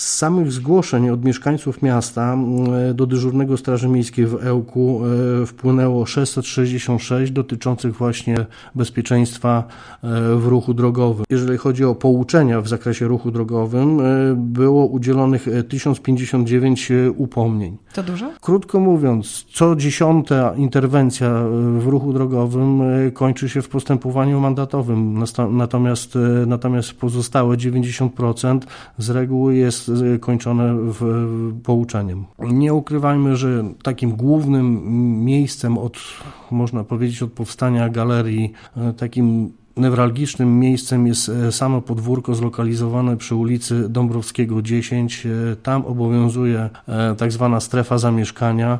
Z samych zgłoszeń od mieszkańców miasta do dyżurnego Straży Miejskiej w Ełku wpłynęło 666 dotyczących właśnie bezpieczeństwa w ruchu drogowym. Jeżeli chodzi o pouczenia w zakresie ruchu drogowym, było udzielonych 1059 upomnień. To dużo? Krótko mówiąc, co 10. interwencja w ruchu drogowym kończy się w postępowaniu mandatowym, natomiast pozostałe 90% z reguły jest kończone pouczeniem. Nie ukrywajmy, że takim głównym miejscem można powiedzieć od powstania galerii, takim newralgicznym miejscem jest samo podwórko zlokalizowane przy ulicy Dąbrowskiego 10. Tam obowiązuje tak zwana strefa zamieszkania.